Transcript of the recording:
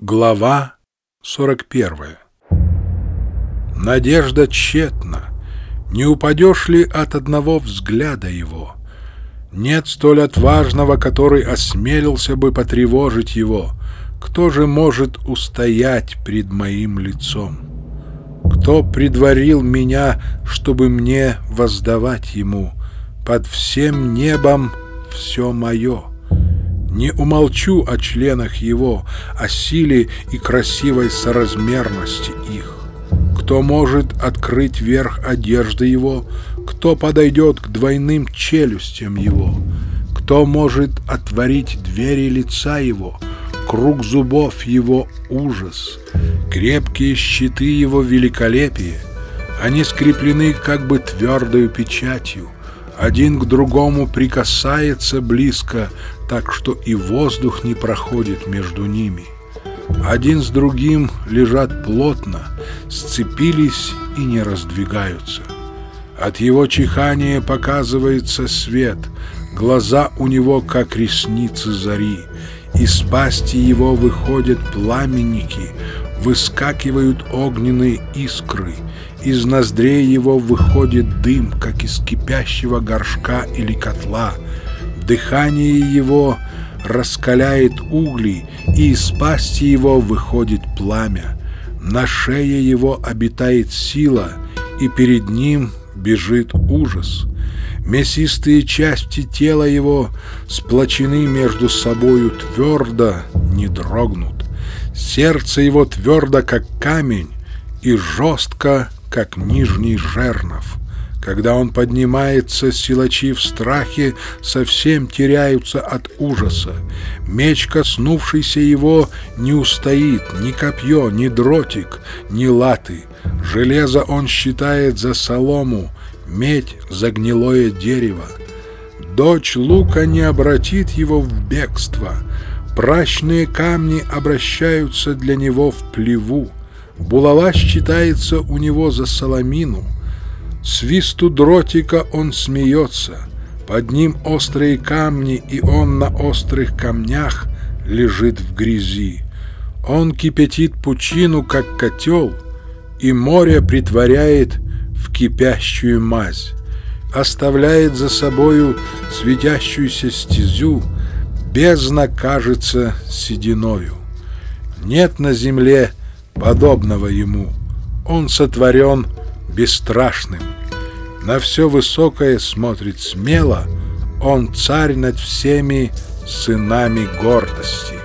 Глава 41. Надежда тщетна, не упадешь ли от одного взгляда его? Нет столь отважного, который осмелился бы потревожить его. Кто же может устоять пред моим лицом? Кто предварил меня, чтобы мне воздавать ему? Под всем небом все мое. Не умолчу о членах его, о силе и красивой соразмерности их. Кто может открыть верх одежды его? Кто подойдет к двойным челюстям его? Кто может отворить двери лица его? Круг зубов его — ужас, крепкие щиты его — великолепие. Они скреплены как бы твердою печатью. Один к другому прикасается близко, так что и воздух не проходит между ними. Один с другим лежат плотно, сцепились и не раздвигаются. От его чихания показывается свет, глаза у него, как ресницы зари. Из пасти его выходят пламенники, выскакивают огненные искры. Из ноздрей его выходит дым, как из кипящего горшка или котла. Дыхание его раскаляет угли, и из пасти его выходит пламя. На шее его обитает сила, и перед ним бежит ужас. Мясистые части тела его сплочены между собою твердо, не дрогнут. Сердце его твердо, как камень, и жестко, как нижний жернов. Когда он поднимается, силачи в страхе совсем теряются от ужаса. Меч, коснувшийся его, не устоит, ни копье, ни дротик, ни латы. Железо он считает за солому, медь за гнилое дерево. Дочь лука не обратит его в бегство. Прачные камни обращаются для него в плеву. Булава считается у него за соломину. Свисту дротика он смеется. Под ним острые камни, и он на острых камнях лежит в грязи. Он кипятит пучину, как котел, и море притворяет в кипящую мазь. Оставляет за собою светящуюся стезю, бездна кажется сединою. Нет на земле подобного ему. Он сотворен бесстрашным. На все высокое смотрит смело. Он царь над всеми сынами гордости.